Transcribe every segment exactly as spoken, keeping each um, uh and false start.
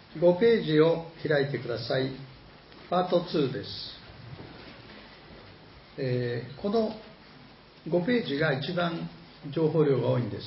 ごページを開いてください。パートにです。えー、このごページが一番情報量が多いんです。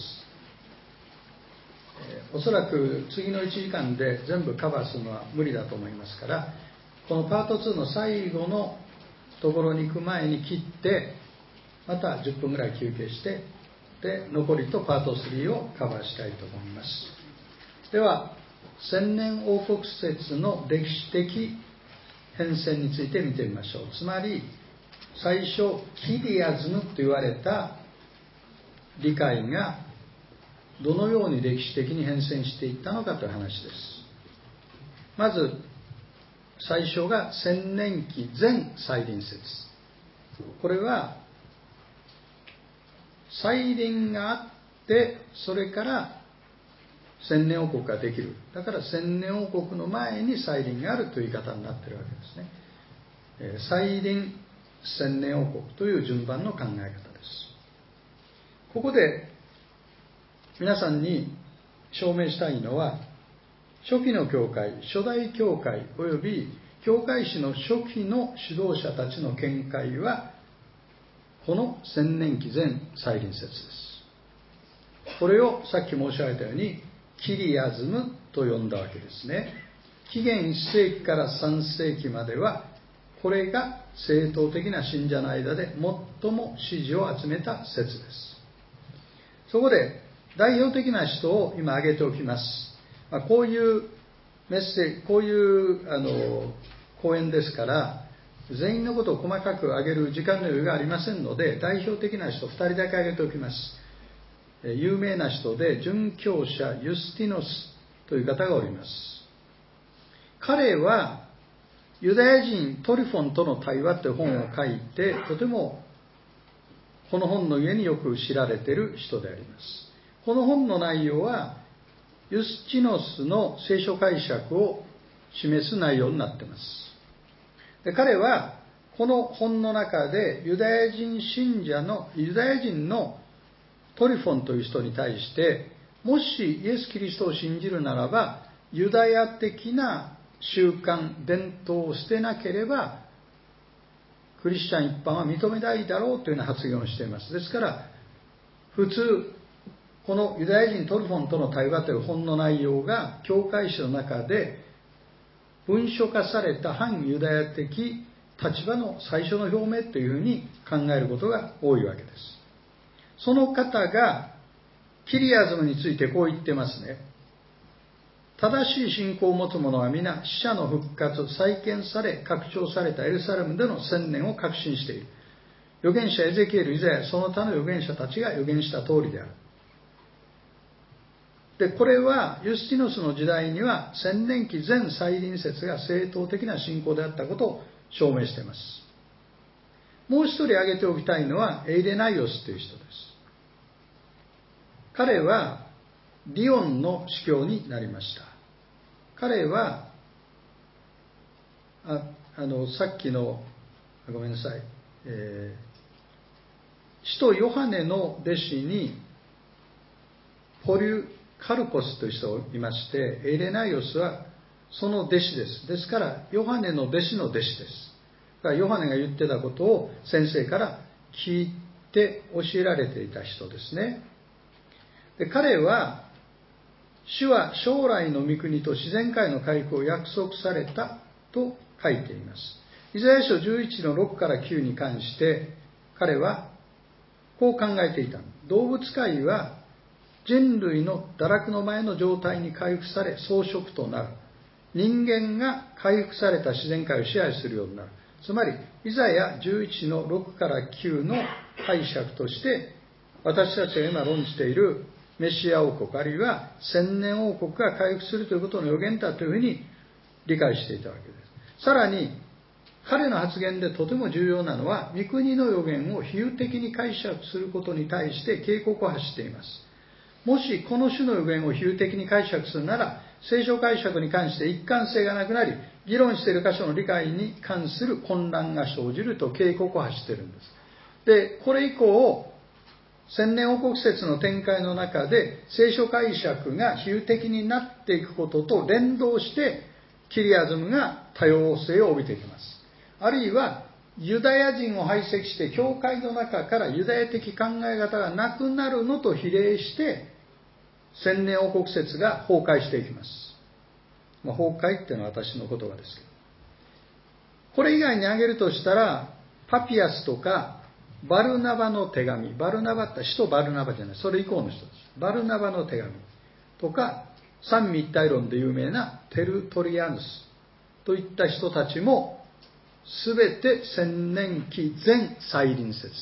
えー、おそらく次のいちじかんで全部カバーするのは無理だと思いますから、このパートにの最後のところに行く前に切って、またじゅっぷんぐらい休憩して、で残りとパートさんをカバーしたいと思います。では、千年王国説の歴史的変遷について見てみましょう。つまり、最初、キリアズムと言われた理解がどのように歴史的に変遷していったのかという話です。まず、最初が千年期前再臨説。これは、再臨があって、それから千年王国ができる。だから千年王国の前に再臨があるという言い方になっているわけですね。えー、再臨千年王国という順番の考え方です。ここで皆さんに証明したいのは、初期の教会、初代教会および教会史の初期の指導者たちの見解は、この千年期前再臨説です。これをさっき申し上げたように、キリアズムと呼んだわけですね。紀元いっせいきからさんせいきまでは、これが正統的な信者の間で最も支持を集めた説です。そこで代表的な人を今挙げておきます。まあ、こういうメッセージ、こういうあの講演ですから、全員のことを細かく挙げる時間の余裕がありませんので、代表的な人ふたりだけ挙げておきます。有名な人で、殉教者ユスティノスという方がおります。彼はユダヤ人トリフォンとの対話という本を書いて、とてもこの本の上によく知られている人であります。この本の内容はユスティノスの聖書解釈を示す内容になっています。で、彼はこの本の中でユダヤ人信者のユダヤ人のトリフォンという人に対して、もしイエス・キリストを信じるならば、ユダヤ的な習慣、伝統を捨てなければ、クリスチャン一般は認めないだろうというような発言をしています。ですから、普通、このユダヤ人トリフォンとの対話という本の内容が、教会史の中で文書化された反ユダヤ的立場の最初の表明というふうに考えることが多いわけです。その方がキリアズムについてこう言ってますね。正しい信仰を持つ者は皆死者の復活、再建され拡張されたエルサレムでの千年を確信している。預言者エゼキエル、イザヤ、その他の預言者たちが預言した通りである。で、これはユスティノスの時代には千年期前再臨説が正統的な信仰であったことを証明しています。もう一人挙げておきたいのはエイレナイオスという人です。彼はリオンの司教になりました。彼はああのさっきのごめんなさい、えー、使徒ヨハネの弟子にポリュカルポスという人がいまして、エイレナイオスはその弟子です。ですからヨハネの弟子の弟子です。だからヨハネが言ってたことを先生から聞いて教えられていた人ですね。で、彼は主は将来の御国と自然界の回復を約束されたと書いています。イザヤ書じゅういちのろくからきゅうに関して彼はこう考えていた。動物界は人類の堕落の前の状態に回復され装飾となる。人間が回復された自然界を支配するようになる。つまりイザヤじゅういちのろくからきゅうの解釈として私たちが今論じているメシア王国あるいは千年王国が回復するということの予言だというふうに理解していたわけです。さらに彼の発言でとても重要なのは御国の予言を比喩的に解釈することに対して警告を発しています。もしこの種の予言を比喩的に解釈するなら聖書解釈に関して一貫性がなくなり議論している箇所の理解に関する混乱が生じると警告を発しているんです。で、これ以降千年王国説の展開の中で聖書解釈が比喩的になっていくことと連動してキリアズムが多様性を帯びていきます。あるいはユダヤ人を排斥して教会の中からユダヤ的考え方がなくなるのと比例して千年王国説が崩壊していきます。まあ、崩壊っていうのは私の言葉ですけど、これ以外に挙げるとしたらパピアスとかバルナバの手紙、バルナバって使徒バルナバじゃない、それ以降の人です。バルナバの手紙とか三位一体論で有名なテルトリアヌスといった人たちもすべて千年期前再臨説です。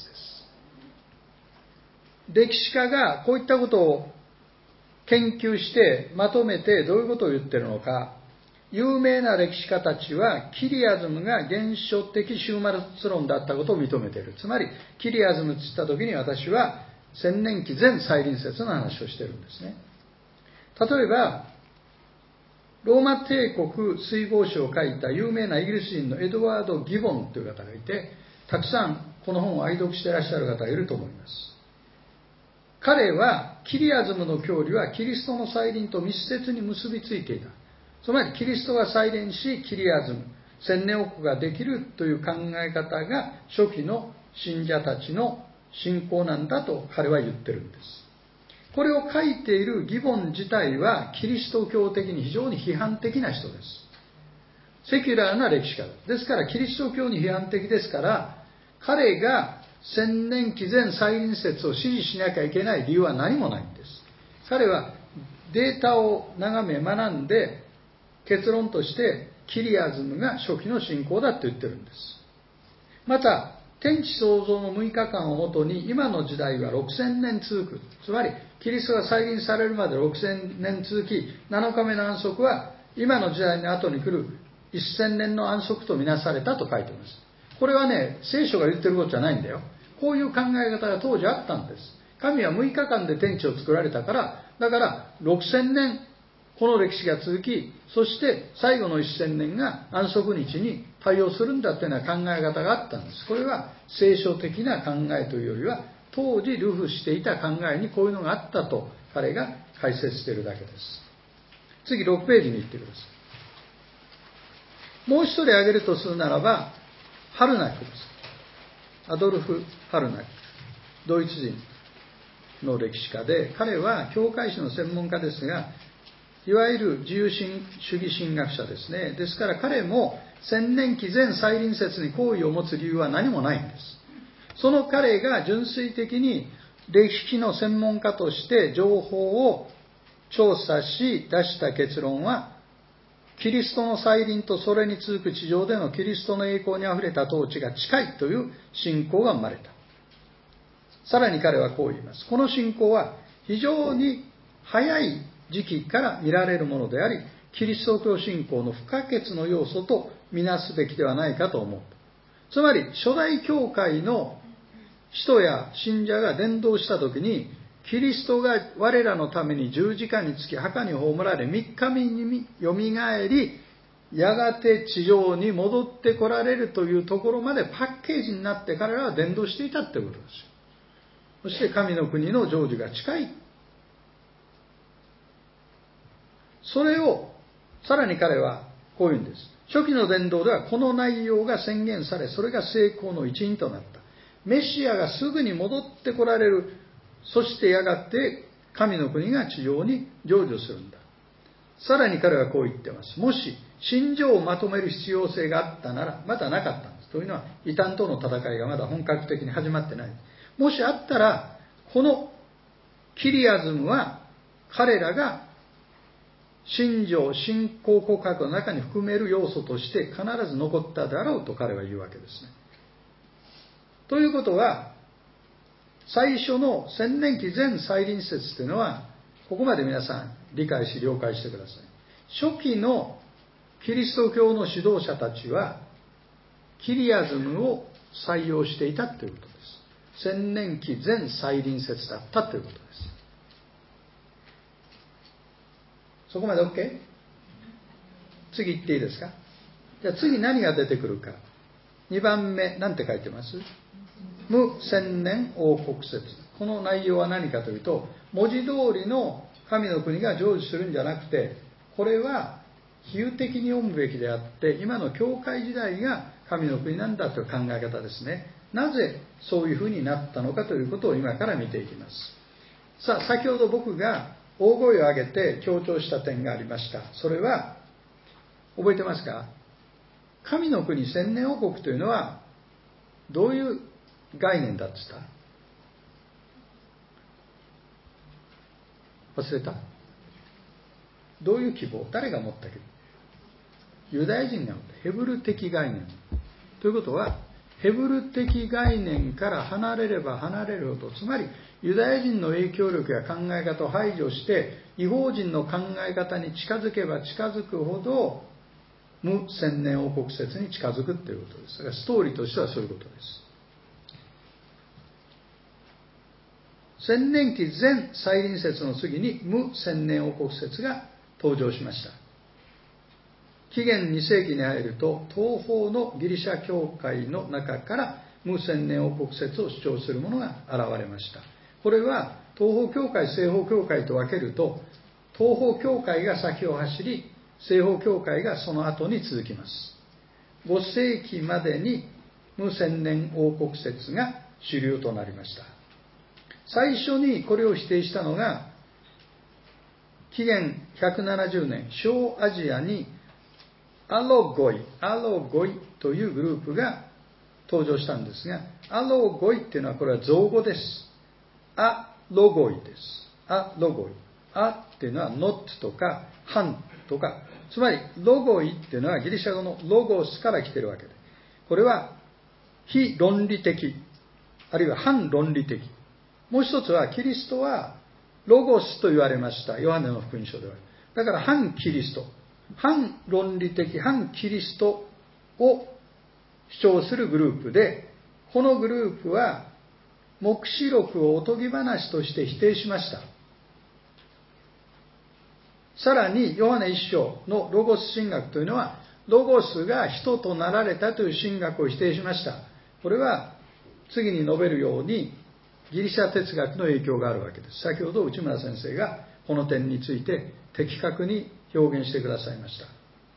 歴史家がこういったことを研究してまとめてどういうことを言っているのか。有名な歴史家たちはキリアズムが現象的終末論だったことを認めている。つまりキリアズムと言った時に私は千年期前再臨説の話をしているんですね。例えばローマ帝国水防史を書いた有名なイギリス人のエドワード・ギボンという方がいて、たくさんこの本を愛読していらっしゃる方がいると思います。彼はキリアズムの教理はキリストの再臨と密接に結びついていた。つまりキリストが再臨しキリアズム、千年王国ができるという考え方が初期の信者たちの信仰なんだと彼は言ってるんです。これを書いているギボン自体はキリスト教的に非常に批判的な人です。セキュラーな歴史家です。ですからキリスト教に批判的ですから、彼が千年期前再臨説を支持しなきゃいけない理由は何もないんです。彼はデータを眺め学んで結論としてキリアズムが初期の信仰だと言ってるんです。また天地創造のむいかかんをもとに今の時代はろくせんねん続く、つまりキリストが再臨されるまでろくせんねん続き、なのかめの安息は今の時代の後に来るせんねんの安息とみなされたと書いています。これはね、聖書が言ってることじゃないんだよ。こういう考え方が当時あったんです。神はむいかかんで天地を作られたから、だからろくせんねんこの歴史が続き、そして最後のせんねんが安息日に対応するんだというような考え方があったんです。これは聖書的な考えというよりは、当時流布していた考えにこういうのがあったと彼が解説しているだけです。次ろくページに行ってください。もう一人挙げるとするならば、ハルナックです。アドルフ・ハルナック。ドイツ人の歴史家で、彼は教会史の専門家ですが、いわゆる自由主義神学者ですね。ですから彼も千年期前再臨説に好意を持つ理由は何もないんです。その彼が純粋的に歴史の専門家として情報を調査し出した結論は、キリストの再臨とそれに続く地上でのキリストの栄光にあふれた統治が近いという信仰が生まれた。さらに彼はこう言います。この信仰は非常に早い時期から見られるものであり、キリスト教信仰の不可欠の要素とみなすべきではないかと思う。つまり初代教会の使徒や信者が伝道したときに、キリストが我らのために十字架につき墓に葬られ三日目によみがえり、やがて地上に戻ってこられるというところまでパッケージになって彼らは伝道していたということですよ。そして神の国の成就が近い。それをさらに彼はこう言うんです。初期の伝道ではこの内容が宣言され、それが成功の一因となった。メシアがすぐに戻ってこられる。そしてやがて神の国が地上に成就するんだ。さらに彼はこう言ってます。もし信条をまとめる必要性があったなら、まだなかったんです。というのは異端との戦いがまだ本格的に始まってない。もしあったら、このキリアズムは彼らが信条、信仰告白の中に含める要素として必ず残っただろうと彼は言うわけですね。ということは、最初の千年期前再臨説というのは、ここまで皆さん理解し了解してください。初期のキリスト教の指導者たちはキリアズムを採用していたということです。千年期前再臨説だったということです。そこまで OK？ 次行っていいですか？じゃあ次何が出てくるか。にばんめ、なんて書いてます？無千年王国説。 この内容は何かというと、文字通りの神の国が成就するんじゃなくて、これは比喩的に読むべきであって、今の教会時代が神の国なんだという考え方ですね。なぜそういうふうになったのかということを今から見ていきます。さあ、先ほど僕が大声を上げて強調した点がありました。それは、覚えてますか？神の国千年王国というのはどういう概念だって言った？忘れた？どういう希望？誰が持った希望？ユダヤ人が持ったヘブル的概念。ということは、ヘブル的概念から離れれば離れるほど、つまりユダヤ人の影響力や考え方を排除して、異邦人の考え方に近づけば近づくほど、無千年王国説に近づくということです。だからストーリーとしてはそういうことです。千年期全再臨説の次に無千年王国説が登場しました。紀元に世紀に入ると、東方のギリシャ教会の中から無千年王国説を主張する者が現れました。これは東方教会、西方教会と分けると、東方教会が先を走り、西方教会がその後に続きます。ご世紀までに無千年王国説が主流となりました。最初にこれを否定したのが、紀元ひゃくななじゅうねん、小アジアにアロゴイ、アロゴイというグループが登場したんですが、アロゴイっていうのはこれは造語です。アロゴイです。アロゴイ。アっていうのは not とか han とか、つまりロゴイっていうのはギリシャ語のロゴスから来ているわけで、これは非論理的、あるいは反論理的。もう一つはキリストはロゴスと言われました。ヨハネの福音書では。だから反キリスト、反論理的、反キリストを主張するグループで、このグループは黙示録をおとぎ話として否定しました。さらにヨハネ一章のロゴス神学というのは、ロゴスが人となられたという神学を否定しました。これは次に述べるようにギリシャ哲学の影響があるわけです。先ほど内村先生がこの点について的確に表現してくださいました。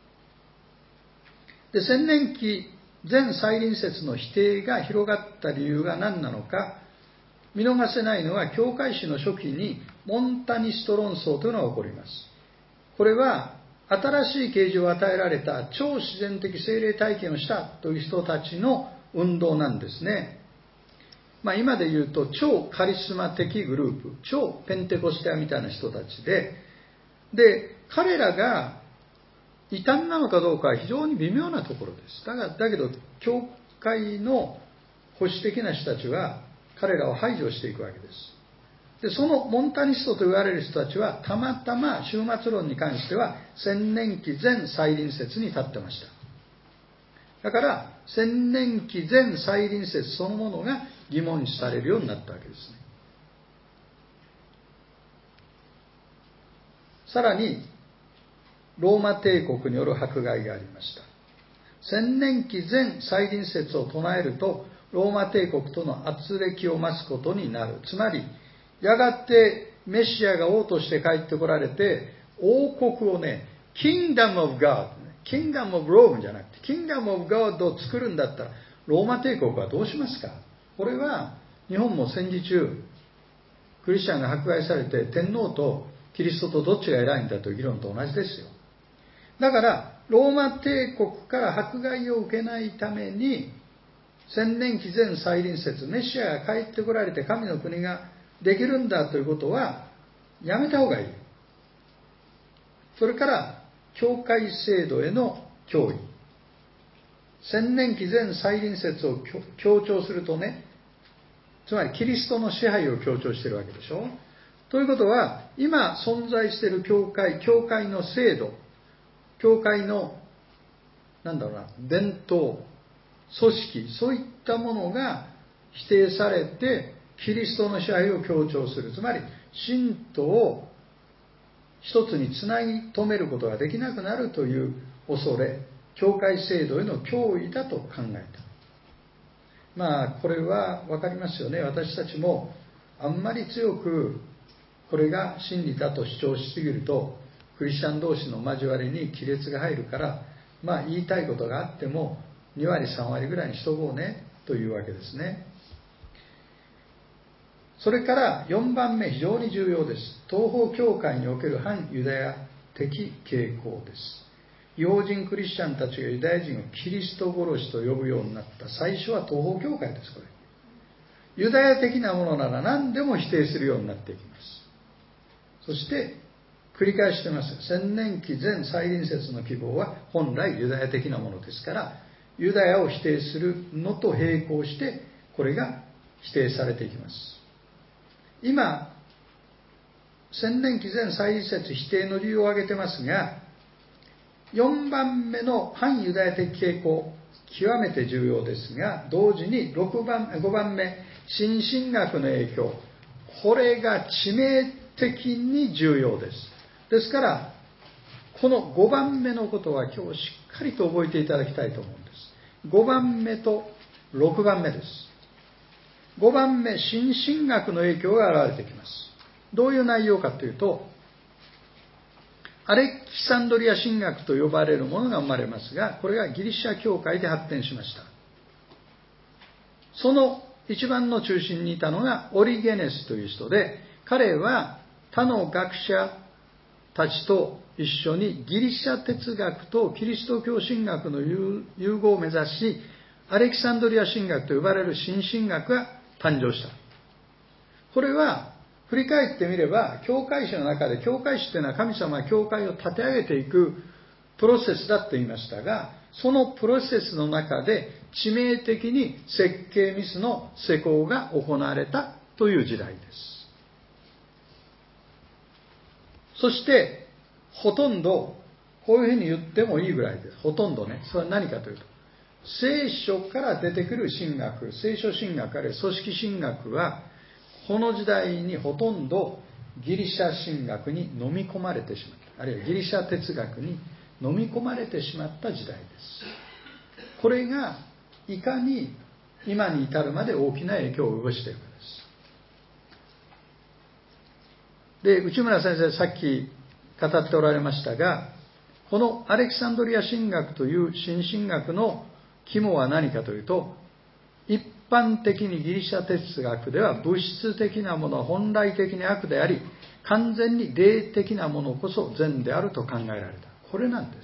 で、千年期全再臨説の否定が広がった理由が何なのか、見逃せないのは教会史の初期にモンタニスト論争というのが起こります。これは新しい啓示を与えられた超自然的聖霊体験をしたという人たちの運動なんですね。まあ、今で言うと超カリスマ的グループ、超ペンテコステアみたいな人たちで、で、彼らが異端なのかどうかは非常に微妙なところです。だが、だけど、教会の保守的な人たちは彼らを排除していくわけです。で、そのモンタニストと言われる人たちは、たまたま終末論に関しては千年期全再臨説に立ってました。だから、千年期全再臨説そのものが疑問視されるようになったわけですね。さらに、ローマ帝国による迫害がありました。千年期全再臨説を唱えると、ローマ帝国との圧力を増すことになる。つまり、やがてメシアが王として帰ってこられて、王国をね、Kingdom of God、Kingdom of Rome じゃなくて、Kingdom of God を作るんだったら、ローマ帝国はどうしますか？これは、日本も戦時中、クリスチャンが迫害されて、天皇とキリストとどっちが偉いんだという議論と同じですよ。だから、ローマ帝国から迫害を受けないために、千年期全再臨説、メシアが帰ってこられて神の国ができるんだということは、やめた方がいい。それから、教会制度への脅威。千年期全再臨説を強調するとね、つまりキリストの支配を強調しているわけでしょ。ということは、今存在している教会、教会の制度、教会の、なんだろうな、伝統、組織、そういったものが否定されて、キリストの支配を強調する。つまり、信徒を一つにつなぎ止めることができなくなるという恐れ、教会制度への脅威だと考えた。まあ、これは分かりますよね。私たちもあんまり強くこれが真理だと主張しすぎると、クリスチャン同士の交わりに亀裂が入るから、まあ言いたいことがあってもにわりさんわりぐらいにしとこうねというわけですね。それからよんばんめ、非常に重要です。東方教会における反ユダヤ的傾向です。異邦人クリスチャンたちがユダヤ人をキリスト殺しと呼ぶようになった最初は東方教会です。これユダヤ的なものなら何でも否定するようになっていきます。そして繰り返しています。千年期前再臨説の希望は本来ユダヤ的なものですから、ユダヤを否定するのと並行してこれが否定されていきます。今千年期前再臨説否定の理由を挙げてますが、よんばんめの反ユダヤ的傾向、極めて重要ですが、同時にろくばんごばんめ、新神学の影響、これが致命的に重要です。ですからこのごばんめのことは今日しっかりと覚えていただきたいと思うんです。ごばんめとろくばんめです。ごばんめ、新神学の影響が現れてきます。どういう内容かというと、アレキサンドリア神学と呼ばれるものが生まれますが、これがギリシャ教会で発展しました。その一番の中心にいたのがオリゲネスという人で、彼は他の学者たちと一緒にギリシャ哲学とキリスト教神学の融合を目指し、アレキサンドリア神学と呼ばれる新神学が誕生した。これは振り返ってみれば、教会史の中で、教会史というのは神様が教会を立て上げていくプロセスだと言いましたが、そのプロセスの中で致命的に設計ミスの施行が行われたという時代です。そしてほとんど、こういうふうに言ってもいいぐらいです。ほとんどね。それは何かというと、聖書から出てくる神学、聖書神学あるいは組織神学は、この時代にほとんどギリシャ神学に飲み込まれてしまった。あるいはギリシャ哲学に飲み込まれてしまった時代です。これがいかに今に至るまで大きな影響を及ぼしているかです。で、内村先生さっき語っておられましたが、このアレキサンドリア神学という新神学の肝は何かというと、一般的にギリシャ哲学では物質的なものは本来的に悪であり、完全に霊的なものこそ善であると考えられた。これなんです。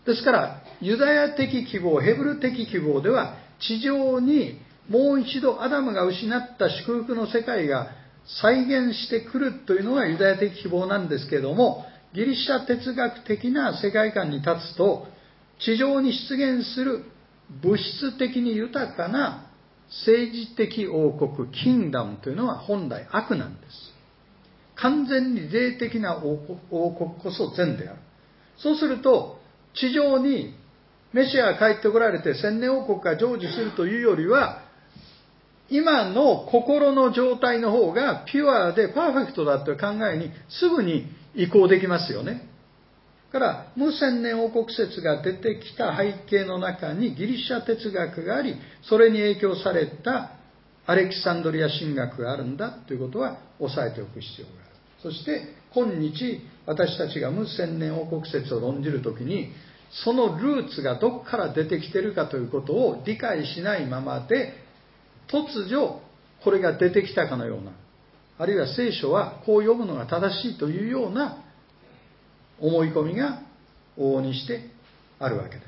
ですからユダヤ的希望、ヘブル的希望では、地上にもう一度アダムが失った祝福の世界が再現してくるというのがユダヤ的希望なんですけれども、ギリシャ哲学的な世界観に立つと、地上に出現する物質的に豊かな政治的王国、キングダムというのは本来悪なんです。完全に霊的な王国、王国こそ善である。そうすると、地上にメシアが帰ってこられて千年王国が成就するというよりは、今の心の状態の方がピュアでパーフェクトだという考えにすぐに移行できますよね。だから無千年王国説が出てきた背景の中にギリシャ哲学があり、それに影響されたアレキサンドリア神学があるんだということは押さえておく必要がある。そして今日私たちが無千年王国説を論じるときに、そのルーツがどこから出てきているかということを理解しないままで、突如これが出てきたかのような、あるいは聖書はこう読むのが正しいというような思い込みが往々にしてあるわけです。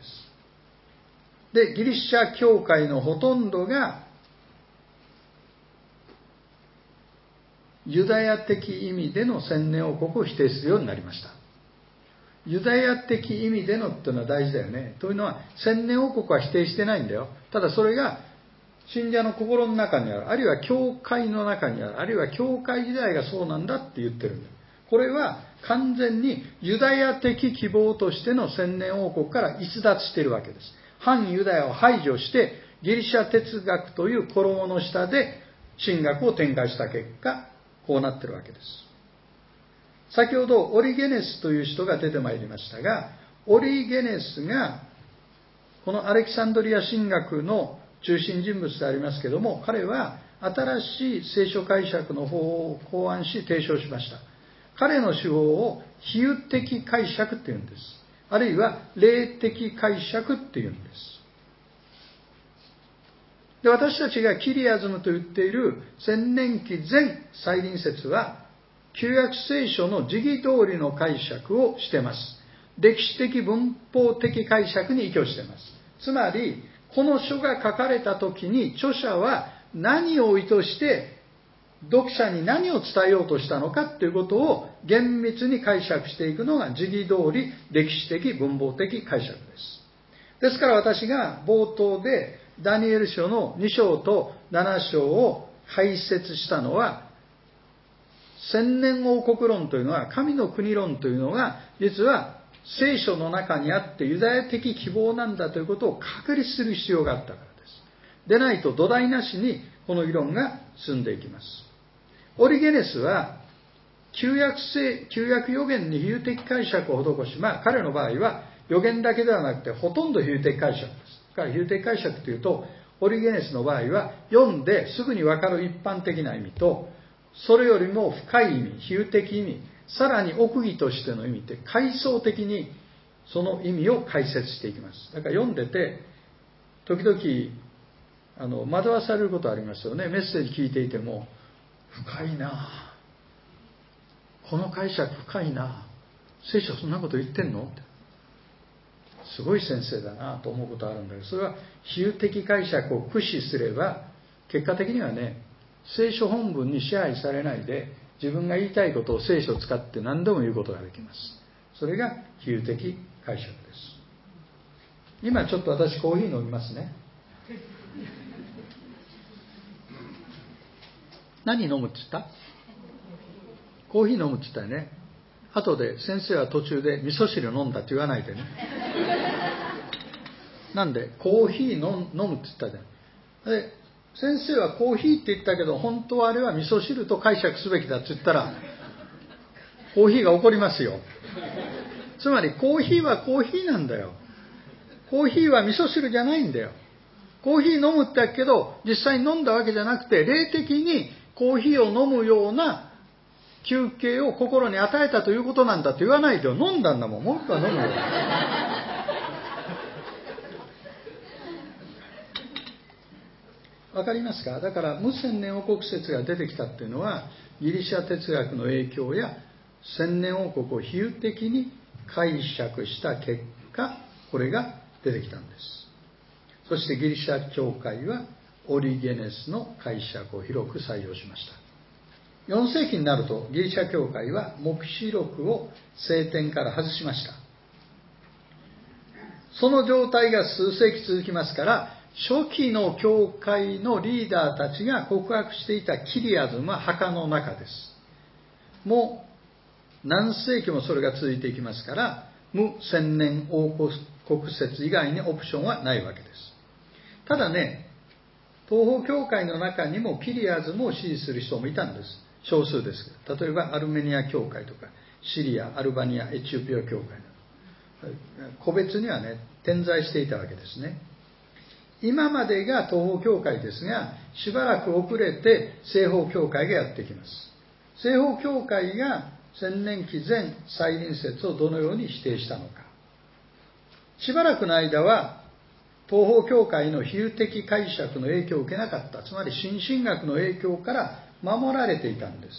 で、ギリシャ教会のほとんどがユダヤ的意味での千年王国を否定するようになりました。ユダヤ的意味でのっていうのは大事だよね。というのは、千年王国は否定してないんだよ。ただそれが信者の心の中にある、あるいは教会の中にある、あるいは教会時代がそうなんだって言ってるんだよ。これは完全にユダヤ的希望としての千年王国から逸脱しているわけです。反ユダヤを排除してギリシャ哲学という衣の下で神学を展開した結果、こうなっているわけです。先ほどオリゲネスという人が出てまいりましたが、オリゲネスがこのアレキサンドリア神学の中心人物でありますけれども、彼は新しい聖書解釈の方を考案し提唱しました。彼の手法を比喩的解釈っていうんです。あるいは霊的解釈っていうんです。で、私たちがキリアズムと言っている千年期前再臨説は、旧約聖書の時期通りの解釈をしています。歴史的文法的解釈に依拠しています。つまり、この書が書かれた時に著者は何を意図して読者に何を伝えようとしたのかということを厳密に解釈していくのが時期通り歴史的文法的解釈です。ですから私が冒頭でダニエル書のに章となな章を解説したのは、千年王国論というのは、神の国論というのが実は聖書の中にあってユダヤ的希望なんだということを確立する必要があったからです。でないと土台なしにこの議論が進んでいきます。オリゲネスは旧約聖、旧約預言に比喩的解釈を施し、まあ彼の場合は預言だけではなくてほとんど比喩的解釈です。だから比喩的解釈というと、オリゲネスの場合は読んですぐにわかる一般的な意味と、それよりも深い意味、比喩的意味、さらに奥義としての意味って階層的にその意味を解説していきます。だから読んでて時々あの惑わされることありますよね。メッセージ聞いていても、深いな、この解釈深いな、聖書そんなこと言ってんのって、すごい先生だなと思うことあるんだけど、それは比喩的解釈を駆使すれば結果的にはね、聖書本文に支配されないで自分が言いたいことを聖書を使って何でも言うことができます。それが比喩的解釈です。今ちょっと私コーヒー飲みますね。何飲むって言った？コーヒー飲むって言ったよね。後で先生は途中で味噌汁飲んだって言わないでね。なんでコーヒー飲むって言ったじゃん。で先生はコーヒーって言ったけど本当はあれは味噌汁と解釈すべきだって言ったらコーヒーが怒りますよ。つまりコーヒーはコーヒーなんだよ。コーヒーは味噌汁じゃないんだよ。コーヒー飲むって言ったけど実際に飲んだわけじゃなくて、霊的にコーヒーを飲むような休憩を心に与えたということなんだと言わないでよ。飲んだんだもん、もう一回飲むよ。わかりますか？だから無千年王国説が出てきたっていうのは、ギリシャ哲学の影響や千年王国を比喩的に解釈した結果、これが出てきたんです。そしてギリシャ教会はオリゲネスの解釈を広く採用しました。よん世紀になるとギリシャ教会は黙示録を聖典から外しました。その状態が数世紀続きますから、初期の教会のリーダーたちが告白していたキリアズムは墓の中です。もう何世紀もそれが続いていきますから、無千年王国説以外にオプションはないわけです。ただね、東方教会の中にもキリアズムを支持する人もいたんです。少数ですけど、例えばアルメニア教会とかシリア、アルバニア、エチオピア教会など個別にはね点在していたわけですね。今までが東方教会ですが、しばらく遅れて西方教会がやってきます。西方教会が千年期前再臨説をどのように否定したのか。しばらくの間は東方教会の比喩的解釈の影響を受けなかった、つまり新神学の影響から守られていたんです。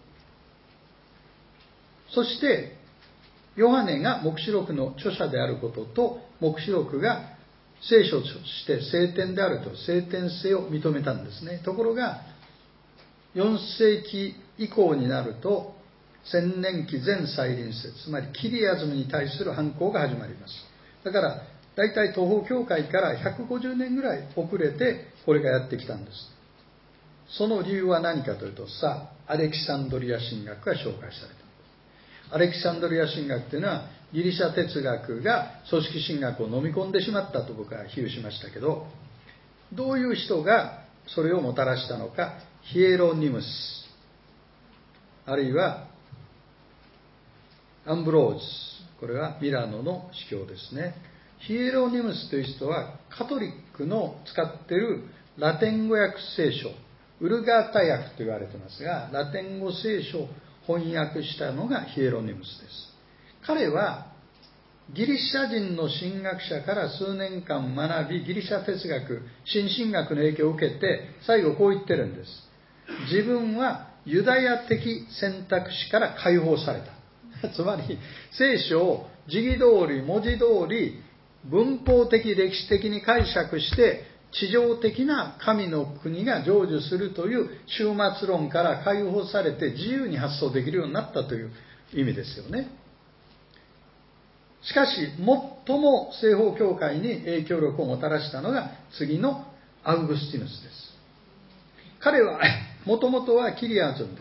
そしてヨハネが黙示録の著者であることと、黙示録が聖書として聖典であると聖典性を認めたんですね。ところがよん世紀以降になると千年期前再臨説、つまりキリアズムに対する反抗が始まります。だから大体東方教会からひゃくごじゅうねんぐらい遅れてこれがやってきたんです。その理由は何かというと、さあアレキサンドリア神学が紹介された。アレキサンドリア神学というのはギリシャ哲学が組織神学を飲み込んでしまったと僕は比喩しましたけど、どういう人がそれをもたらしたのか。ヒエロニムス、あるいはアンブローズ、これはミラノの司教ですね。ヒエロニムスという人はカトリックの使っているラテン語訳聖書ウルガータ訳と言われてますが、ラテン語聖書を翻訳したのがヒエロニムスです。彼はギリシャ人の神学者から数年間学び、ギリシャ哲学、新神学の影響を受けて、最後こう言ってるんです。自分はユダヤ的選択肢から解放された。つまり、聖書を字義通り、文字通り、文法的、歴史的に解釈して、地上的な神の国が成就するという終末論から解放されて自由に発想できるようになったという意味ですよね。しかし、最も西方教会に影響力をもたらしたのが次のアウグスティヌスです。彼はもともとはキリアズムです。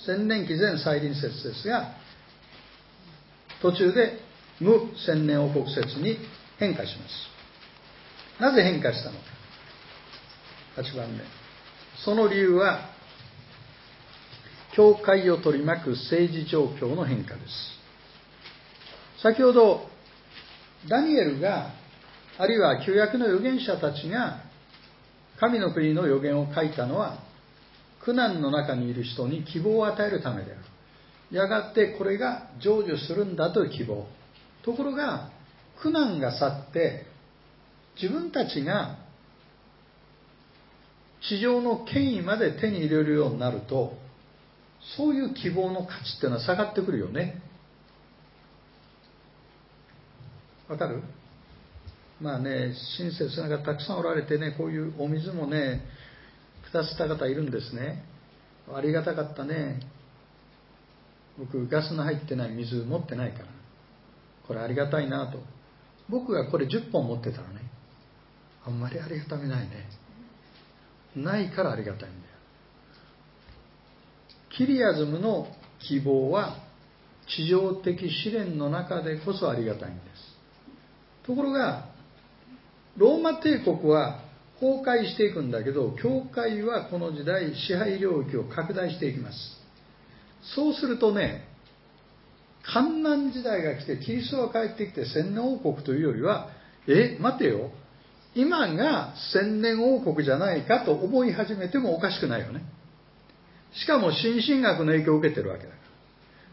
千年期前再臨説ですが、途中で無千年王国説に変化します。なぜ変化したのか。はちばんめ。その理由は、教会を取り巻く政治状況の変化です。先ほど、ダニエルが、あるいは旧約の預言者たちが、神の国の預言を書いたのは、苦難の中にいる人に希望を与えるためである。やがてこれが成就するんだという希望。ところが、苦難が去って、自分たちが地上の権威まで手に入れるようになると、そういう希望の価値っていうのは下がってくるよね。わかる？まあね、親切な方たくさんおられてね、こういうお水もね、くださった方いるんですね。ありがたかったね。僕、ガスの入ってない水持ってないから。これありがたいなと。僕がこれじゅっぽん持ってたらね、あんまりありがたみないね。ないからありがたいんだよ。キリアズムの希望は、地上的試練の中でこそありがたいんです。ところが、ローマ帝国は崩壊していくんだけど、教会はこの時代支配領域を拡大していきます。そうするとね、患難時代が来てキリストが帰ってきて千年王国というよりは、え、待てよ、今が千年王国じゃないかと思い始めてもおかしくないよね。しかも新神学の影響を受けてるわけだから。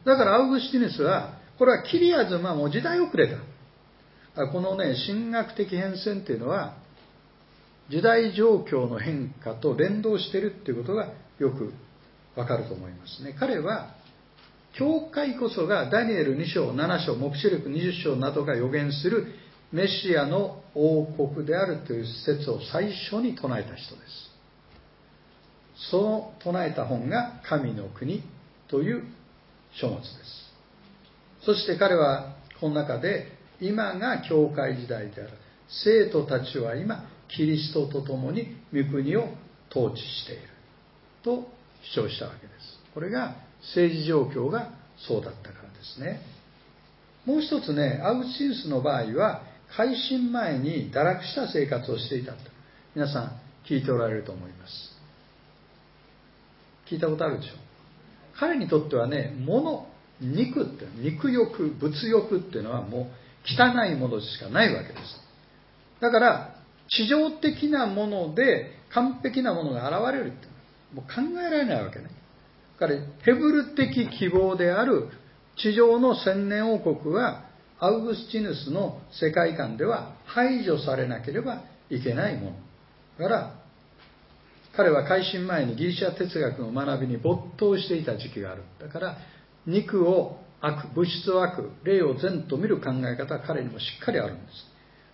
だからアウグスティヌスは、これはキリアズムはもう時代遅れだ。このね、神学的変遷っていうのは、時代状況の変化と連動しているっていうことがよくわかると思いますね。彼は、教会こそがダニエルに章、なな章、黙示録にじゅっ章などが予言するメシアの王国であるという説を最初に唱えた人です。その唱えた本が神の国という書物です。そして彼はこの中で、今が教会時代である。生徒たちは今、キリストと共に御国を統治している。と主張したわけです。これが政治状況がそうだったからですね。もう一つね、アウグスティヌスの場合は、改心前に堕落した生活をしていたと。皆さん聞いておられると思います。聞いたことあるでしょう。彼にとってはね、物、肉って、肉欲、物欲っていうのはもう、汚いものしかないわけです。だから、地上的なもので完璧なものが現れるって、もう考えられないわけね。だからヘブル的希望である地上の千年王国は、アウグスティヌスの世界観では排除されなければいけないもの。だから、彼は改心前にギリシャ哲学の学びに没頭していた時期がある。だから、肉を悪、物質を悪、霊を善と見る考え方は彼にもしっかりあるんです。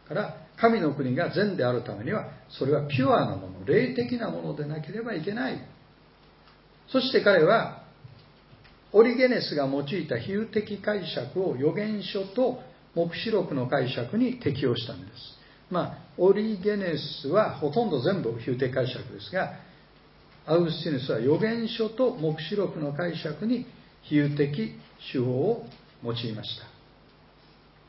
だから、神の国が善であるためには、それはピュアなもの、霊的なものでなければいけない。そして彼は、オリゲネスが用いた比喩的解釈を預言書と黙示録の解釈に適用したんです。まあ、オリゲネスはほとんど全部比喩的解釈ですが、アウグスティヌスは預言書と黙示録の解釈に比喩的手法を用いました。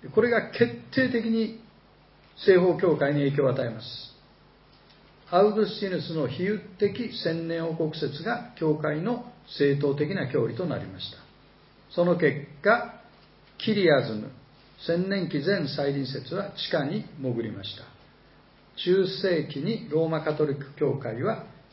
これが決定的に西方教会に影響を与えます。アウグスティヌスの比喩的千年王国説が教会の正統的な教理となりました。その結果、キリアズム、千年期前再臨説は地下に潜りました。中世紀にローマカトリック教会は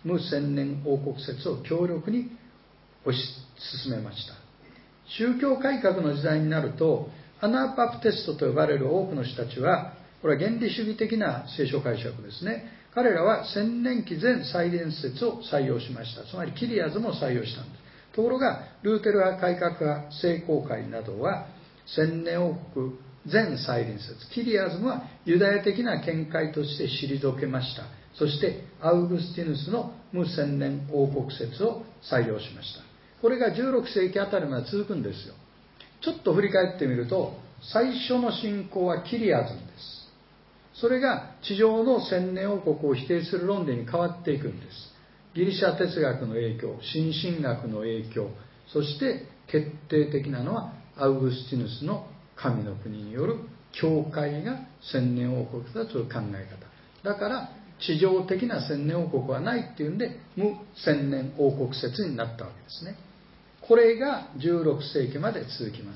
無千年王国説を強力に推し進めました。宗教改革の時代になると、アナバプテストと呼ばれる多くの人たちは、これは原理主義的な聖書解釈ですね。彼らは千年期前再臨説を採用しました。つまりキリアズも採用したんです。ところがルーテル派、改革派、聖公会などは千年王国前再臨説、キリアズムはユダヤ的な見解として退けました。そしてアウグスティヌスの無千年王国説を採用しました。これがじゅうろくせいきあたりまで続くんですよ。ちょっと振り返ってみると、最初の信仰はキリアズムです。それが地上の千年王国を否定する論理に変わっていくんです。ギリシャ哲学の影響、新神学の影響、そして決定的なのはアウグスティヌスの神の国による教会が千年王国だという考え方。だから地上的な千年王国はないっていうんで、無千年王国説になったわけですね。これがじゅうろくせいきまで続きます。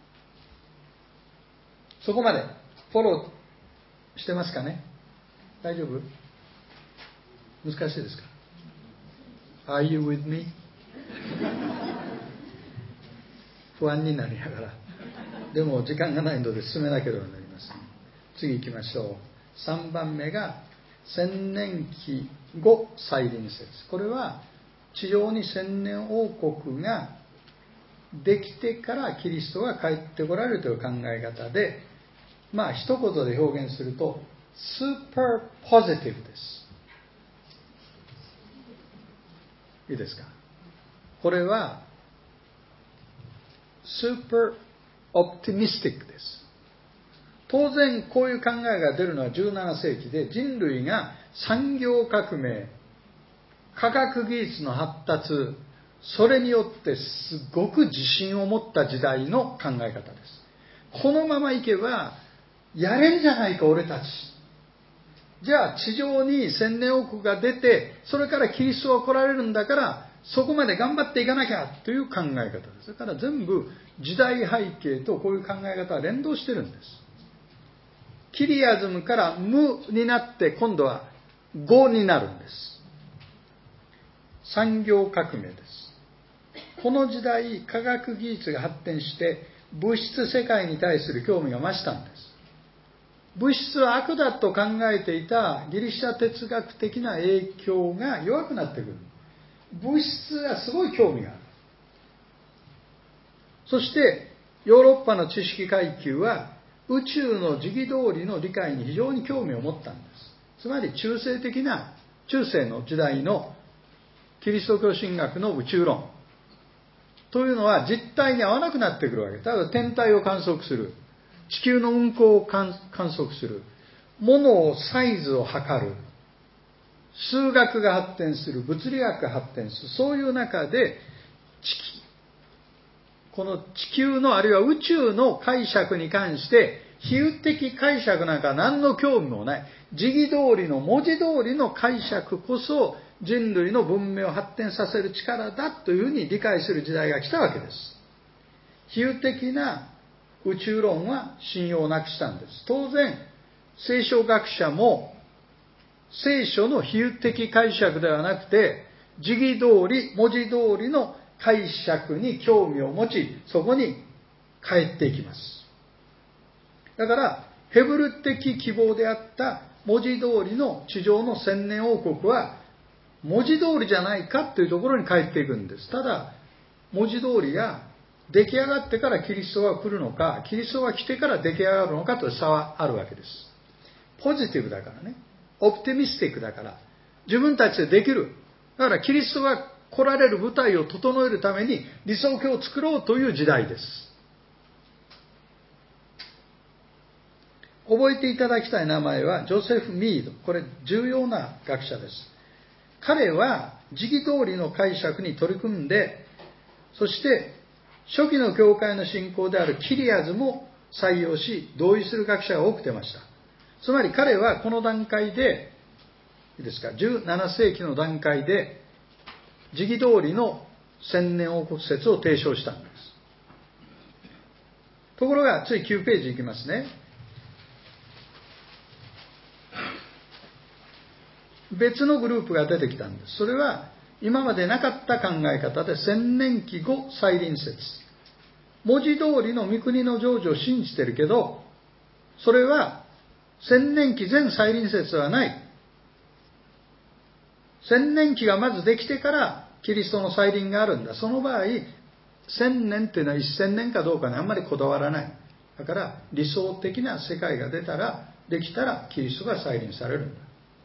そこまでフォローしてますかね？大丈夫？難しいですか？ Are you with me? 不安になりながら。でも時間がないので進めなければなりません。次行きましょう。さんばんめが千年期後再臨説。これは地上に千年王国ができてからキリストが帰ってこられるという考え方で、まあ一言で表現するとスーパーポジティブです。いいですか？これはスーパーオプティミスティックです。当然こういう考えが出るのはじゅうななせいきで、人類が産業革命、科学技術の発達、それによってすごく自信を持った時代の考え方です。このままいけばやれんじゃないか俺たち。じゃあ地上に千年王国が出て、それからキリストが来られるんだから、そこまで頑張っていかなきゃという考え方です。だから全部時代背景とこういう考え方は連動してるんです。キリアズムから無になって今度は語になるんです。産業革命です。この時代、科学技術が発展して物質世界に対する興味が増したんです。物質は悪だと考えていたギリシャ哲学的な影響が弱くなってくる。物質がすごい興味がある。そしてヨーロッパの知識階級は宇宙の時期通りの理解に非常に興味を持ったんです。つまり中世的な中世の時代のキリスト教神学の宇宙論というのは実態に合わなくなってくるわけです。例えば天体を観測する、地球の運行を観測する、物をサイズを測る、数学が発展する、物理学が発展する、そういう中でこの地球のあるいは宇宙の解釈に関して比喩的解釈なんか何の興味もない、時期通りの文字通りの解釈こそ人類の文明を発展させる力だというふうに理解する時代が来たわけです。比喩的な宇宙論は信用をなくしたんです。当然聖書学者も聖書の比喩的解釈ではなくて時期通り文字通りの解釈に興味を持ち、そこに帰っていきます。だからヘブル的希望であった文字通りの地上の千年王国は文字通りじゃないかというところに帰っていくんです。ただ文字通りが出来上がってからキリストが来るのか、キリストが来てから出来上がるのかという差はあるわけです。ポジティブだからね、オプティミスティックだから、自分たちでできる。だからキリストが来られる舞台を整えるために理想郷を作ろうという時代です。覚えていただきたい名前はジョセフ・ミード。これ重要な学者です。彼は時期通りの解釈に取り組んで、そして初期の教会の信仰であるキリアズも採用し、同意する学者が多く出ました。つまり彼はこの段階で、いいですか、じゅうななせいきの段階で時期通りの千年王国説を提唱したんです。ところが次きゅうページいきますね。 別のグループが出てきたんです。それは今までなかった考え方で、千年期後再臨説。文字通りの御国の成就を信じてるけど、それは千年期前再臨説はない。千年期がまずできてからキリストの再臨があるんだ。その場合、千年っていうのは一千年かどうかにあんまりこだわらない。だから理想的な世界が出たら、できたらキリストが再臨されるんだ。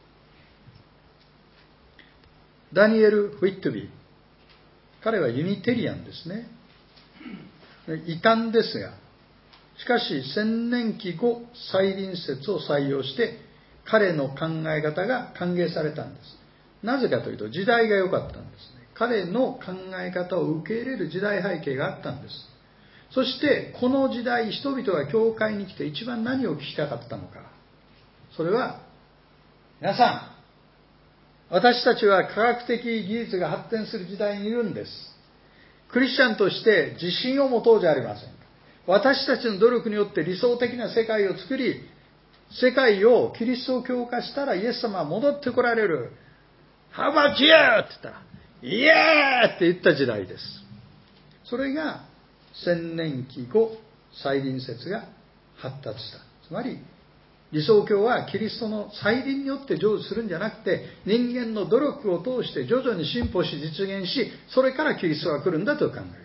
ダニエル・フィットビー。彼はユニテリアンですね。異端ですが、しかし千年期後再臨説を採用して彼の考え方が歓迎されたんです。なぜかというと時代が良かったんですね。彼の考え方を受け入れる時代背景があったんです。そしてこの時代、人々が教会に来て一番何を聞きたかったのか。それは、皆さん、私たちは科学的技術が発展する時代にいるんです。クリスチャンとして自信を持とうじゃありませんか。私たちの努力によって理想的な世界を作り、世界をキリスト教化したらイエス様は戻ってこられる。How about you? って言ったら、イエーって言った時代です。それが千年期後再臨説が発達した。つまり理想郷はキリストの再臨によって成就するんじゃなくて、人間の努力を通して徐々に進歩し実現し、それからキリストが来るんだという考え方です。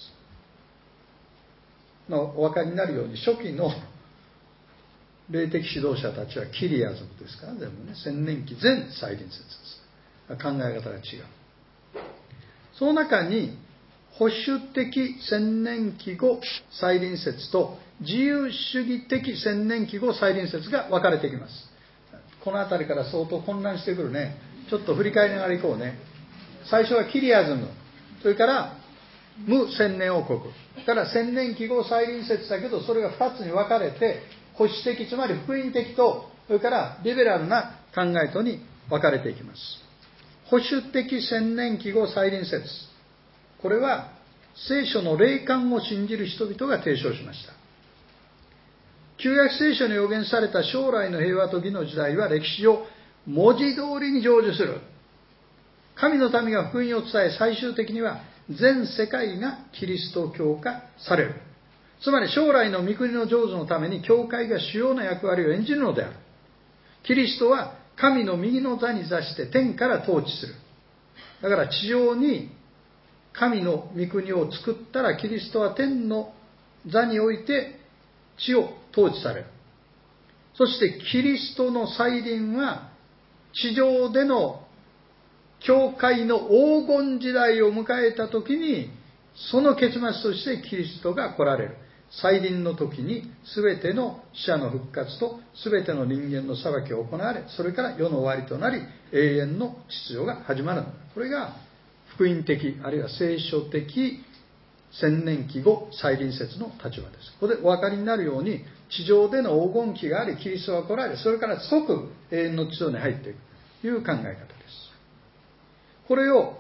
まあ、お分かりになるように初期の霊的指導者たちはキリア族ですから、全部ね、千年期前再臨説です。考え方が違う。その中に保守的千年期後再臨説と自由主義的千年期後再臨説が分かれてきます。この辺りから相当混乱してくるね。ちょっと振り返りながらいこうね。最初はキリアズム、それから無千年王国、から千年期後再臨説だけど、それがふたつに分かれて、保守的、つまり福音的と、それからリベラルな考えとに分かれていきます。保守的千年期後再臨説、これは聖書の霊感を信じる人々が提唱しました。旧約聖書に予言された将来の平和と義の時代は歴史を文字通りに成就する。神の民が福音を伝え、最終的には全世界がキリスト教化される。つまり将来の御国の成就のために教会が主要な役割を演じるのである。キリストは神の右の座に座して天から統治する。だから地上に神の御国を作ったら、キリストは天の座において地を統治される。そしてキリストの再臨は地上での教会の黄金時代を迎えた時に、その結末としてキリストが来られる。再臨の時に全ての死者の復活と全ての人間の裁きが行われ、それから世の終わりとなり永遠の秩序が始まるのだ。これが福音的あるいは聖書的千年期後再臨説の立場です。ここでお分かりになるように、地上での黄金期がありキリストが来られ、それから即永遠の秩序に入っていくという考え方です。これを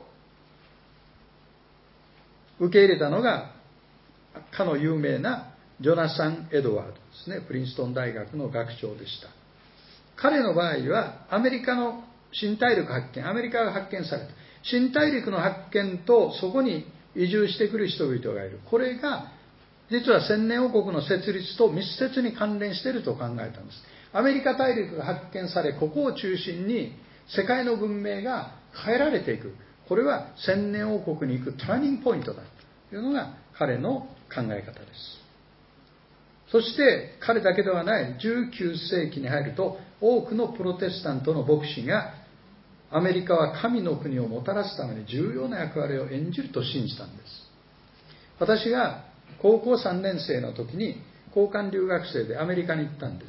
受け入れたのがかの有名なジョナサン・エドワードですね。プリンストン大学の学長でした。彼の場合はアメリカの新大陸発見、アメリカが発見された新大陸の発見とそこに移住してくる人々がいる。これが実は千年王国の設立と密接に関連していると考えたんです。アメリカ大陸が発見され、ここを中心に世界の文明が変えられていく。これは千年王国に行くターニングポイントだというのが彼の考え方です。そして彼だけではないじゅうきゅう世紀に入ると、多くのプロテスタントの牧師がアメリカは神の国をもたらすために重要な役割を演じると信じたんです。私が高校さんねん生の時に交換留学生でアメリカに行ったんです。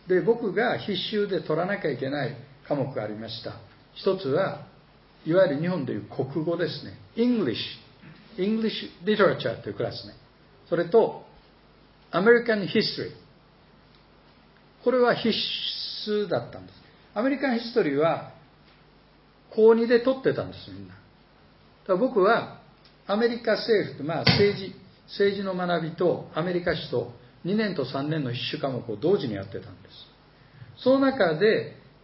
で、僕が必修で取らなきゃいけない科目がありました。一つはいわゆる日本でいう国語ですね。English English Literature というクラスね。それと American History、 これは必須だったんです。アメリカンヒストリーは高にで取ってたんです、みんな。だから僕はアメリカ政府と、まあ、政治政治の学びとアメリカ史とにねんとさんねんの必修科目を同時にやってたんです。その中で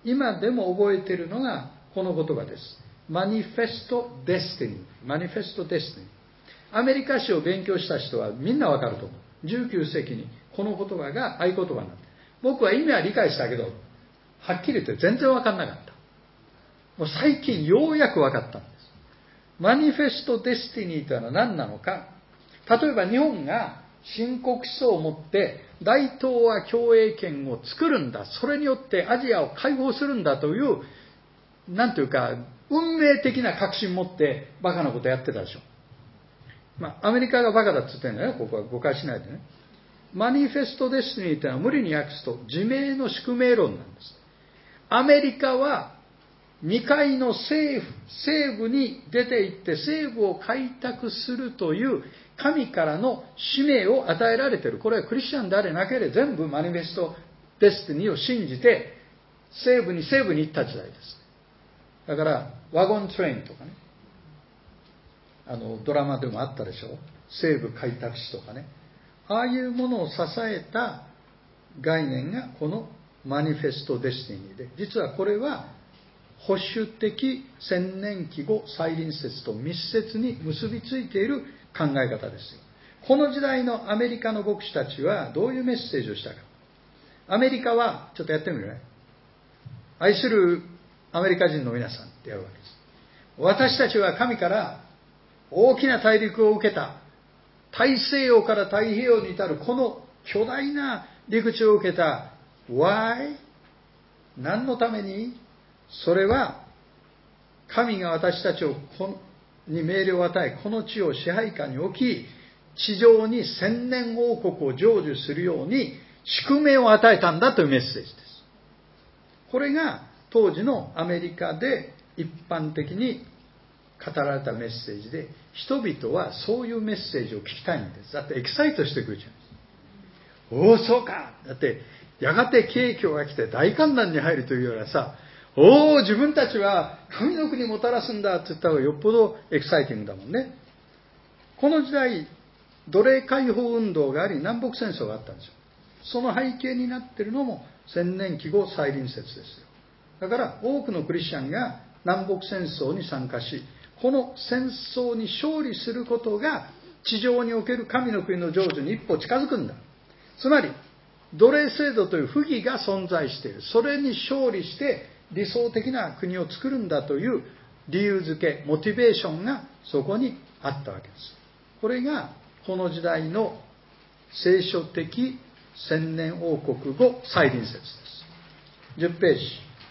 今でも覚えているのがこの言葉です。マニフェスト・デスティニー。マニフェスト・デスティニー。アメリカ史を勉強した人はみんなわかると思う。じゅうきゅう世紀にこの言葉が合言葉になった。僕は意味は理解したけど、はっきり言って全然わかんなかった。もう最近ようやくわかったんです。マニフェスト・デスティニーというのは何なのか。例えば日本が新国思想を持って大東亜共栄圏を作るんだ。それによってアジアを解放するんだという、なんというか、運命的な確信を持ってバカなことやってたでしょ。まあ、アメリカがバカだって言ってるんだよ。ここは誤解しないでね。マニフェスト・デスティニーというのは無理に訳すと自明の宿命論なんです。アメリカは未開の西部、西部に出て行って西部を開拓するという神からの使命を与えられている。これはクリスチャンであれなければ全部マニフェスト・デスティニーを信じて西部に西部に行った時代です。だからワゴントレインとかね、あのドラマでもあったでしょ。西部開拓史とかね、ああいうものを支えた概念がこのマニフェスト・デスティニーで、実はこれは保守的千年期後再臨説と密接に結びついている考え方ですよ。この時代のアメリカの牧師たちはどういうメッセージをしたか。アメリカは、ちょっとやってみるね。愛するアメリカ人の皆さんってやるわけです。私たちは神から大きな大陸を受けた。大西洋から太平洋に至るこの巨大な陸地を受けた。Why? 何のために？それは神が私たちをこに命令を与え、この地を支配下に置き、地上に千年王国を成就するように宿命を与えたんだというメッセージです。これが当時のアメリカで一般的に語られたメッセージで、人々はそういうメッセージを聞きたいんです。だってエキサイトしてくるじゃないですか。おお、そうか。だってやがて景況が来て大観覧に入るというようなさ、おお、自分たちは神の国もたらすんだって言った方がよっぽどエキサイティングだもんね。この時代、奴隷解放運動があり、南北戦争があったんですよ。その背景になっているのも千年期後再臨説ですよ。だから多くのクリスチャンが南北戦争に参加し、この戦争に勝利することが地上における神の国の成就に一歩近づくんだ。つまり奴隷制度という不義が存在している。それに勝利して理想的な国を作るんだという理由付け、モチベーションがそこにあったわけです。これがこの時代の聖書的千年王国後再臨説です。じゅっページ。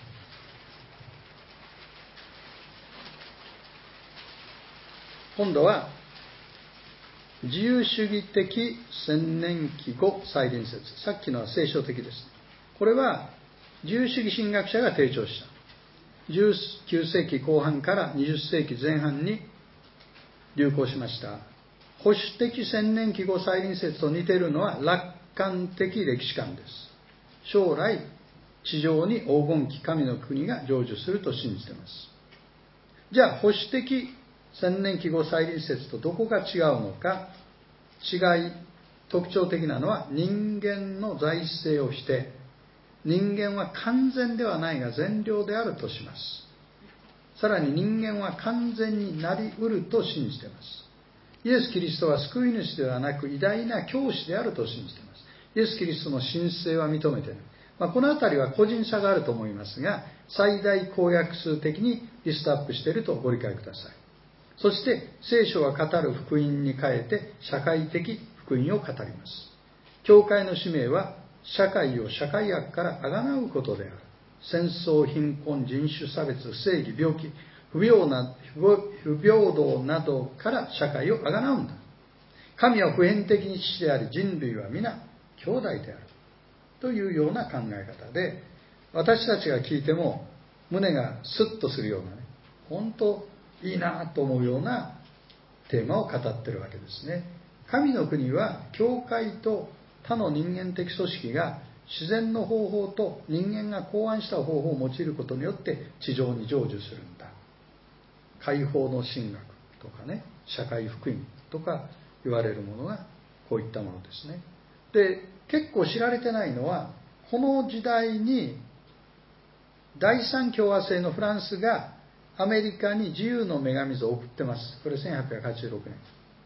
今度は自由主義的千年期後再臨説。さっきのは聖書的です。これは自由主義神学者が提唱した。じゅうきゅう世紀後半からにじゅっ世紀前半に流行しました。保守的千年期後再臨説と似ているのは楽観的歴史観です。将来地上に黄金期神の国が成就すると信じています。じゃあ保守的千年期後再臨説とどこが違うのか。違い、特徴的なのは人間の財政を否定。人間は完全ではないが善良であるとします。さらに人間は完全になり得ると信じています。イエス・キリストは救い主ではなく偉大な教師であると信じています。イエス・キリストの神聖は認めている。まあ、このあたりは個人差があると思いますが、最大公約数的にリストアップしているとご理解ください。そして聖書が語る福音に変えて社会的福音を語ります。教会の使命は社会を社会悪から贖うことである。戦争、貧困、人種差別、不正義、病気、不平な不平等などから社会を贖うんだ。神は普遍的に父であり、人類は皆兄弟であるというような考え方で、私たちが聞いても胸がスッとするようなね、本当いいなと思うようなテーマを語っているわけですね。神の国は教会と他の人間的組織が自然の方法と人間が考案した方法を用いることによって地上に成就するんだ。解放の神学とかね、社会福音とか言われるものがこういったものですね。で、結構知られてないのは、この時代に第三共和制のフランスがアメリカに自由の女神像を送ってます。これせんはっぴゃくはちじゅうろくねん。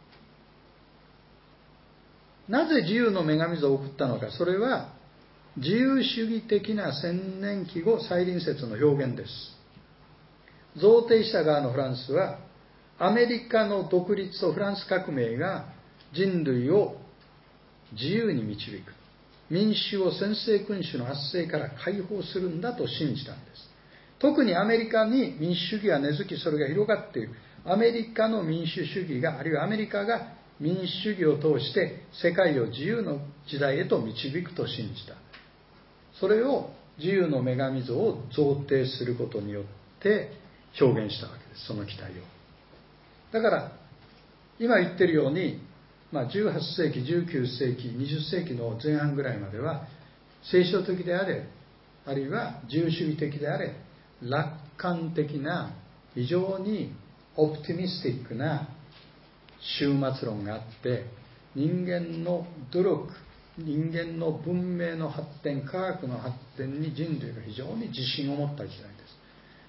なぜ自由の女神像を送ったのか。それは自由主義的な千年期後再臨説の表現です。贈呈した側のフランスは、アメリカの独立とフランス革命が人類を自由に導く、民主を専制君主の圧政から解放するんだと信じたんです。特にアメリカに民主主義が根付き、それが広がっている。アメリカの民主主義が、あるいはアメリカが民主主義を通して世界を自由の時代へと導くと信じた。それを自由の女神像を贈呈することによって表現したわけです。その期待を。だから今言ってるように、まあ、じゅうはっせいき、じゅうきゅうせいき、にじゅっせいきの前半ぐらいまでは聖書的であれ、あるいは自由主義的であれ、楽観的な非常にオプティミスティックな終末論があって、人間の努力、人間の文明の発展、科学の発展に人類が非常に自信を持った時代です。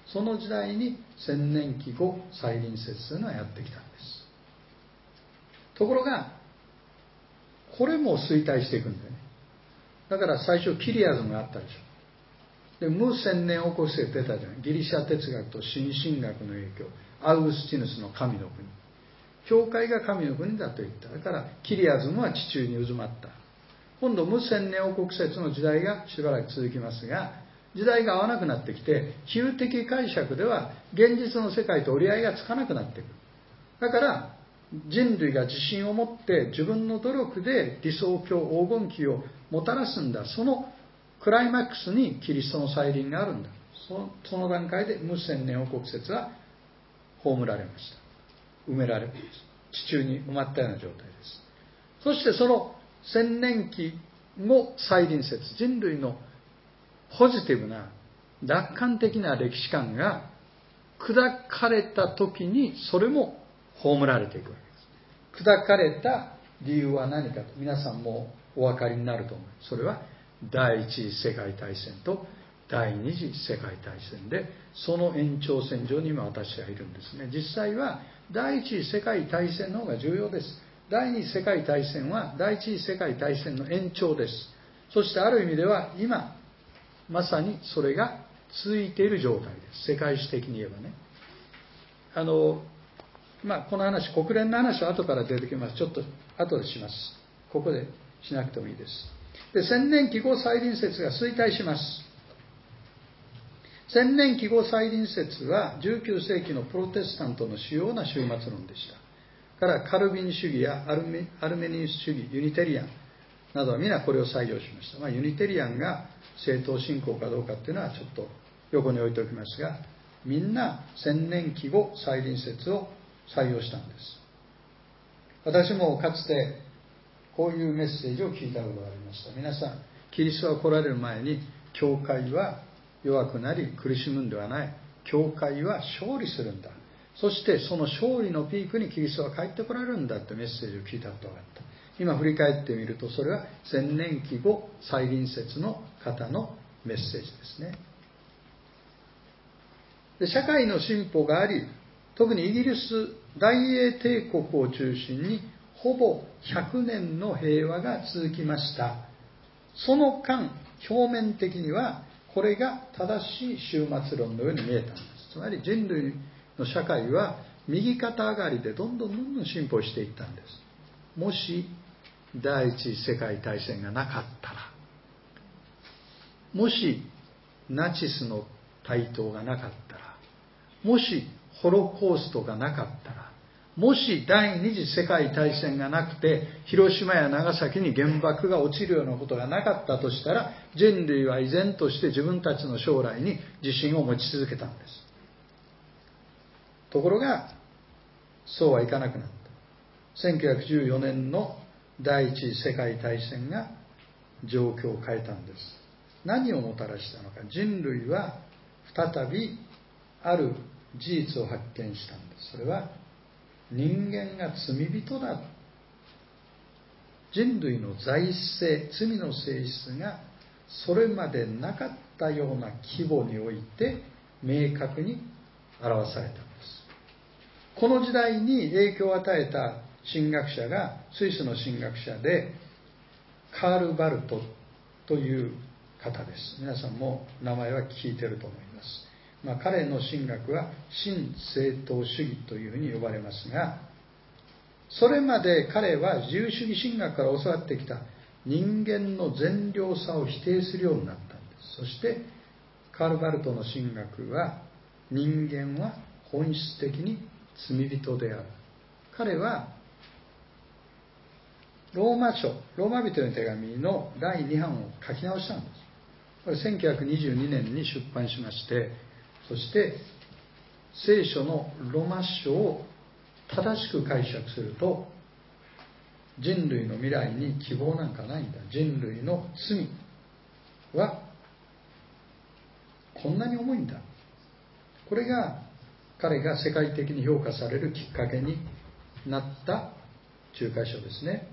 その時代に千年期後再臨説というのはやってきたんです。ところがこれも衰退していくんだよね。だから最初キリアズムがあったでしょ。で無千年王国説出たじゃない。ギリシャ哲学と新神学の影響、アウグスティヌスの神の国、教会が神の国だと言った。だからキリアズムは地中に渦まった。今度無千年王国説の時代がしばらく続きますが、時代が合わなくなってきて、比喩的解釈では現実の世界と折り合いがつかなくなってくる。だから人類が自信を持って自分の努力で理想郷黄金期をもたらすんだ。そのクライマックスにキリストの再臨があるんだ。その、その段階で無千年王国説は葬られました。埋められました。地中に埋まったような状態です。そしてその千年期後再臨説、人類のポジティブな楽観的な歴史観が砕かれた時にそれも葬られていくわけです。砕かれた理由は何かと皆さんもお分かりになると思う。それは第一次世界大戦と第二次世界大戦で、その延長線上に今私はいるんですね。実際は第一次世界大戦の方が重要です。第二次世界大戦は第一次世界大戦の延長です。そしてある意味では今まさにそれが続いている状態です。世界史的に言えばね。あのまあこの話、国連の話は後から出てきます。ちょっと後でします。ここでしなくてもいいです。で、千年期後再臨説が衰退します。千年期後再臨説はじゅうきゅうせいきのプロテスタントの主要な終末論でした。からカルビン主義やアルメ、アルメニウス主義、ユニテリアンなどは皆これを採用しました。まあ、ユニテリアンが正当信仰かどうかっていうのはちょっと横に置いておきますが、みんな千年期後再臨説を採用したんです。私もかつてこういうメッセージを聞いたことがありました。皆さん、キリストが来られる前に、教会は弱くなり苦しむんではない。教会は勝利するんだ。そしてその勝利のピークにキリストが帰ってこられるんだってメッセージを聞いたことがあった。今振り返ってみると、それは千年期後再臨説の方のメッセージですね。で、社会の進歩があり、特にイギリス大英帝国を中心にほぼひゃくねんの平和が続きました。その間、表面的にはこれが正しい終末論のように見えたんです。つまり人類の社会は右肩上がりでどんどんどんどん進歩していったんです。もし第一次世界大戦がなかったら、もしナチスの台頭がなかったら、もしホロコーストがなかったら、もし第二次世界大戦がなくて広島や長崎に原爆が落ちるようなことがなかったとしたら、人類は依然として自分たちの将来に自信を持ち続けたんです。ところがそうはいかなくなった。せんきゅうひゃくじゅうよねんの第一次世界大戦が状況を変えたんです。何をもたらしたのか。人類は再びある事実を発見したんです。それは人間が罪人だ。人類の罪性、罪の性質がそれまでなかったような規模において明確に表されたんです。この時代に影響を与えた神学者がスイスの神学者でカール・バルトという方です。皆さんも名前は聞いていると思います。まあ、彼の神学は新正統主義というふうに呼ばれますが、それまで彼は自由主義神学から教わってきた人間の善良さを否定するようになったんです。そしてカール・バルトの神学は、人間は本質的に罪人である。彼はローマ書、ローマ人への手紙のだいに版を書き直したんです。これせんきゅうひゃくにじゅうにねんに出版しまして、そして聖書のローマ書を正しく解釈すると、人類の未来に希望なんかないんだ。人類の罪はこんなに重いんだ。これが彼が世界的に評価されるきっかけになった仲介書ですね。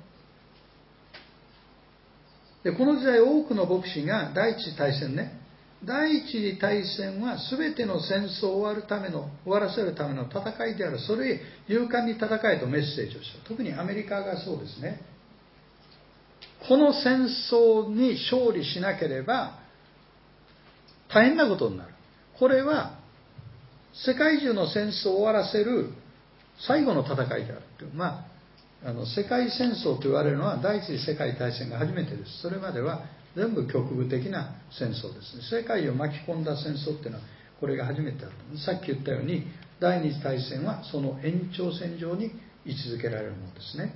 で、この時代多くの牧師が第一次大戦ね、第一次大戦は全ての戦争を終わるための終わらせるための戦いである。それへ勇敢に戦えとメッセージをした。特にアメリカがそうですね。この戦争に勝利しなければ大変なことになる。これは世界中の戦争を終わらせる最後の戦いである。まあ、あの世界戦争と言われるのは第一次世界大戦が初めてです。それまでは全部極部的な戦争ですね。世界を巻き込んだ戦争っていうのはこれが初めてだった。さっき言ったように第二次大戦はその延長線上に位置づけられるものですね。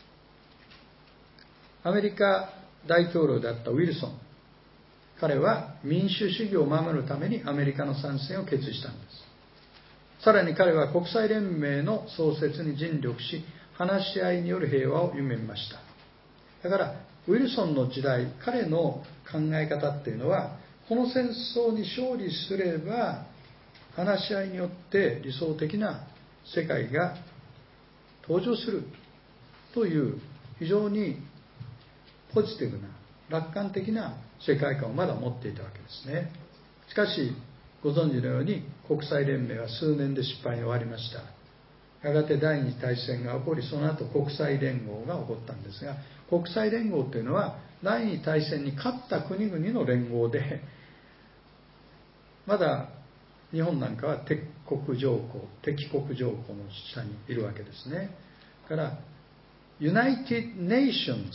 アメリカ大統領であったウィルソン、彼は民主主義を守るためにアメリカの参戦を決意したんです。さらに彼は国際連盟の創設に尽力し、話し合いによる平和を夢見ました。だからウィルソンの時代、彼の考え方っていうのは、この戦争に勝利すれば話し合いによって理想的な世界が登場するという非常にポジティブな楽観的な世界観をまだ持っていたわけですね。しかしご存知のように国際連盟は数年で失敗に終わりました。やがて第二次大戦が起こり、その後国際連合が起こったんですが、国際連合というのは第二次大戦に勝った国々の連合で、まだ日本なんかは敵国条項敵国条項の下にいるわけですね。だからユナイテッド・ネーションズなんです。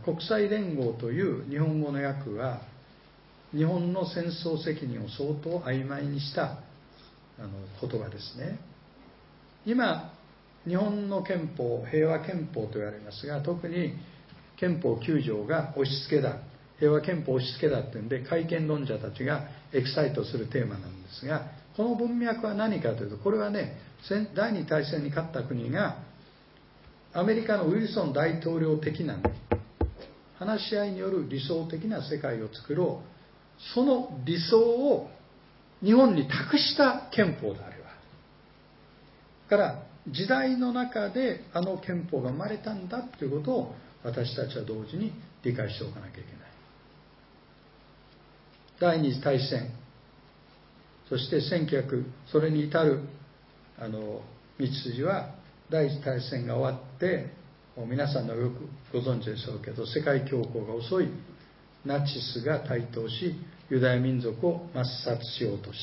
国際連合という日本語の訳は日本の戦争責任を相当曖昧にしたあの言葉ですね。今日本の憲法、平和憲法と言われますが、特に憲法きゅう条が押し付けだ、平和憲法押し付けだっていうんで改憲論者たちがエキサイトするテーマなんですが、この文脈は何かというと、これはね、第二次大戦に勝った国がアメリカのウィルソン大統領的な、ね、話し合いによる理想的な世界を作ろう、その理想を日本に託した憲法であれば、だから時代の中であの憲法が生まれたんだということを私たちは同時に理解しておかなきゃいけない。第二次大戦、そしてせんきゅうひゃくそれに至るあの道筋は、第一次大戦が終わって皆さんのよくご存知でしょうけど、世界恐慌が遅いナチスが台頭し、ユダヤ民族を抹殺しようとした。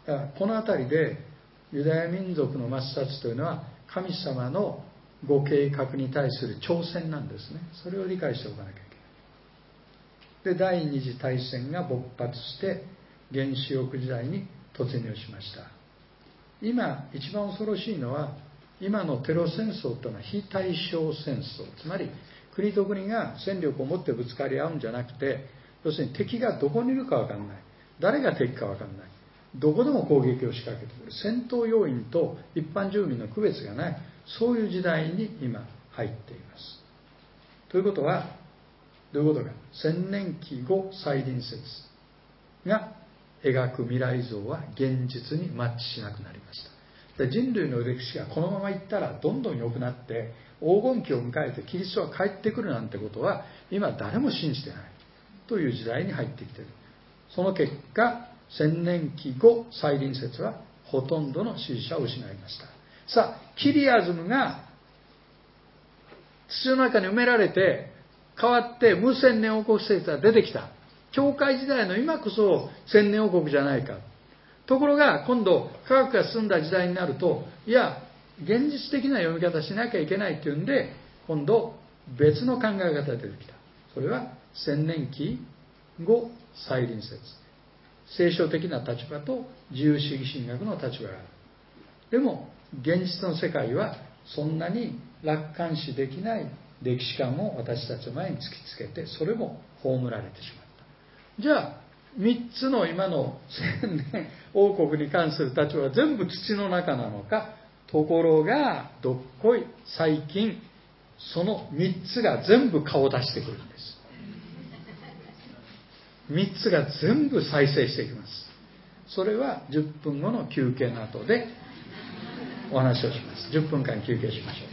だからこの辺りでユダヤ民族の抹殺というのは神様のご計画に対する挑戦なんですね。それを理解しておかなきゃいけない。で、第二次大戦が勃発して原子力時代に突入しました。今一番恐ろしいのは、今のテロ戦争というのは非対称戦争、つまり国と国が戦力を持ってぶつかり合うんじゃなくて、要するに敵がどこにいるか分からない、誰が敵か分からない、どこでも攻撃を仕掛けてくる、戦闘要員と一般住民の区別がない、そういう時代に今入っています。ということはどういうことか、千年期後再臨説が描く未来像は現実にマッチしなくなりました。 で人類の歴史がこのままいったらどんどん良くなって黄金期を迎えてキリストが帰ってくるなんてことは今誰も信じてないという時代に入ってきている。その結果、千年期後再臨説はほとんどの支持者を失いました。さあ、キリアズムが土の中に埋められて変わって無千年王国説が出てきた。教会時代の今こそ千年王国じゃないか。ところが今度科学が進んだ時代になると、いや現実的な読み方しなきゃいけないっていうんで、今度別の考え方が出てきた。それは千年期後再臨説、聖書的な立場と自由主義神学の立場がある。でも現実の世界はそんなに楽観視できない歴史観を私たちの前に突きつけて、それも葬られてしまった。じゃあみっつの今の千年王国に関する立場は全部土の中なのか。ところがどっこい最近そのみっつが全部顔を出してくるんです。みっつが全部再生していきます。それはじゅっぷんごの休憩の後でお話をします。じゅっぷんかん休憩しましょう。